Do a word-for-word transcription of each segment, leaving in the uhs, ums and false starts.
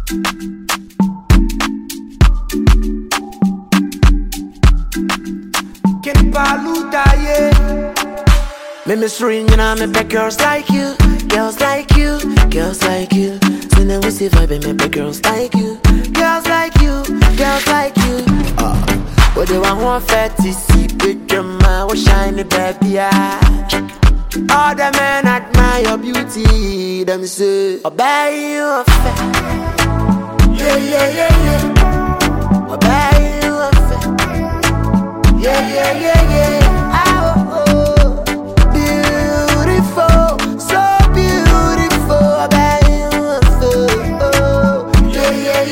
Can paluta, yeah. Me miss ring, you know, me pet girls like you, girls like you, girls like you. So now we see vibe, me pet girls like you, girls like you, girls like you. Uh, what they want one fatty, see big man, what shiny baby, yeah. All the men admire your beauty, them say, I'll buy you a fat. Yeah, yeah, yeah, yeah. I'll buy you a fat. Yeah, yeah, yeah, yeah. Oh, oh. Beautiful, so beautiful. I'll buy you a fat. Oh, yeah, yeah,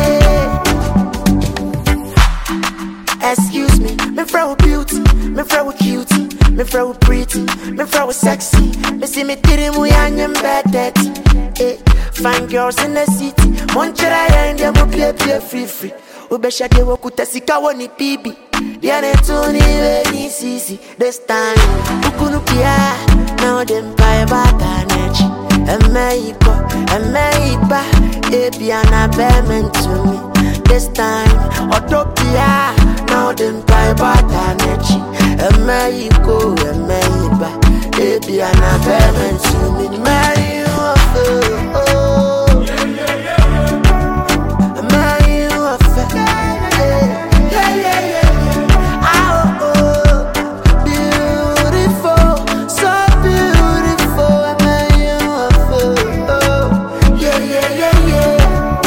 yeah, yeah. Excuse me, me throw beauty, me throw cutie. Me throw pretty, me throw sexy. Me see me titty mu yanyem bad dirty. Eh, fine girls in the city. Monchera yende mo pie pie free free. Ubesha de wokuta sika woni bibi. Diane tuni we sisi. This time ukunu pia now dem buy bata nechi. Emeipo, emeipa, ebiana bemen to me. This time Otopia now dem buy bata nechi. Emeipo, emeipa, ebiana bemen to me. Marry you oh, oh. Yeah, yeah, yeah. Marry you a fat. Yeah, yeah, yeah, yeah. Oh, oh. Beautiful, so beautiful. Marry you a fat. Oh, yeah, yeah, yeah, yeah.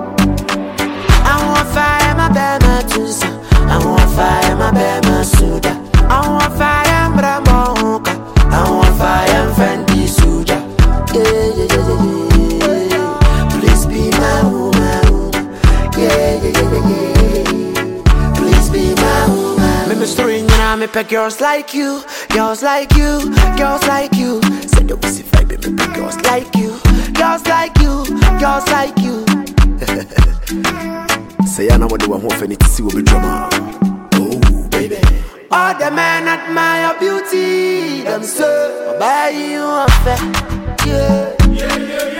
I want fire, my bema tusa. I want fire, my bema suda. I want fire, Mbramoka. I want fire, Fendi Suja. Yeah, yeah, yeah, yeah, yeah. Please be my woman. Yeah, yeah, yeah, yeah, yeah. Please be my woman. Me miss ring, you know, me pet girls like you, girls like you, girls like you. Say the wussy vibe, me pet girls like you, girls like you, girls like you. Say I know what the one who finna to see what be drama. Oh, baby. All the men admire your beauty, them say, I'll buy you a fat. Yeah, yeah, yeah, yeah.